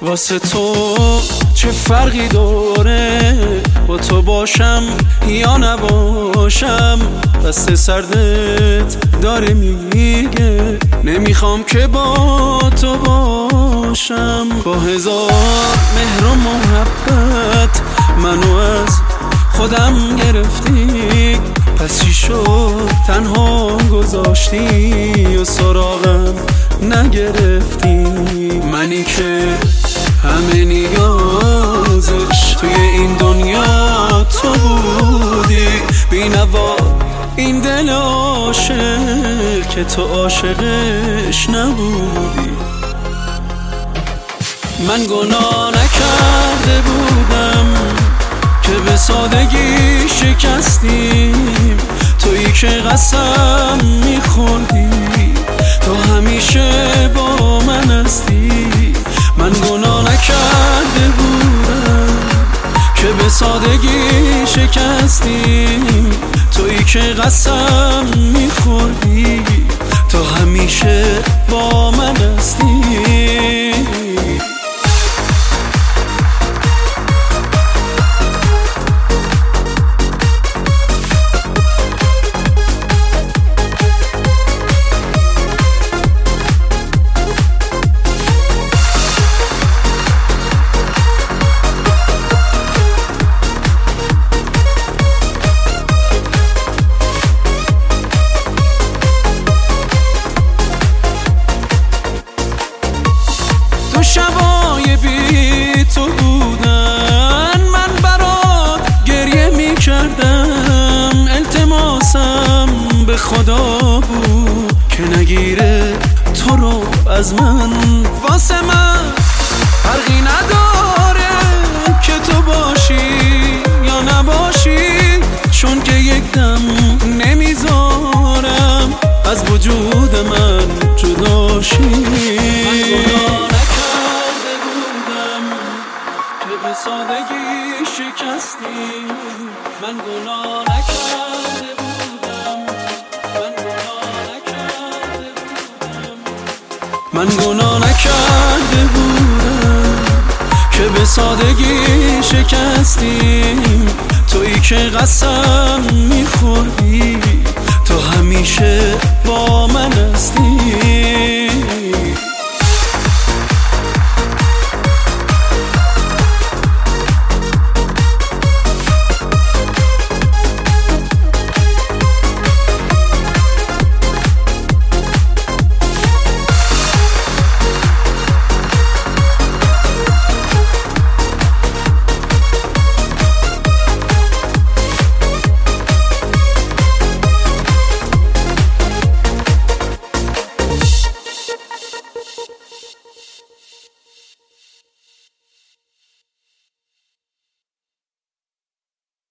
واسه تو چه فرقی داره با تو باشم یا نباشم؟ دست سردت داره میگه نمیخوام که با تو باشم. با هزار مهر و محبت منو از خودم گرفتی، پس چی شد تنها گذاشتی و سراغم نگرفتی؟ منی که همه نیازش توی این دنیا تو بودی، بینوا این دل عاشق که تو عاشقش نبودی. من گناه نکرده بودم که به سادگی شکستیم، تویی که قسم میخوردی تو همیشه با من هستی. من گناه نکرده بودم که به سادگی شکستیم، تویی که قسم میخوردی تو همیشه با من هستی. شبای بی تو بودن من برات گریه می کردم، التماسم به خدا بود که نگیره تو رو از من. واسه من فرقی نداره که تو باشی یا نباشی، چون که یک دم نمیذارم از وجود من جداشی. به سادگی شکستی، من گناه نکرده بودم، من گناه نکرده بودم که به سادگی شکستیم، تویی که قسم میخوردی تو همیشه با من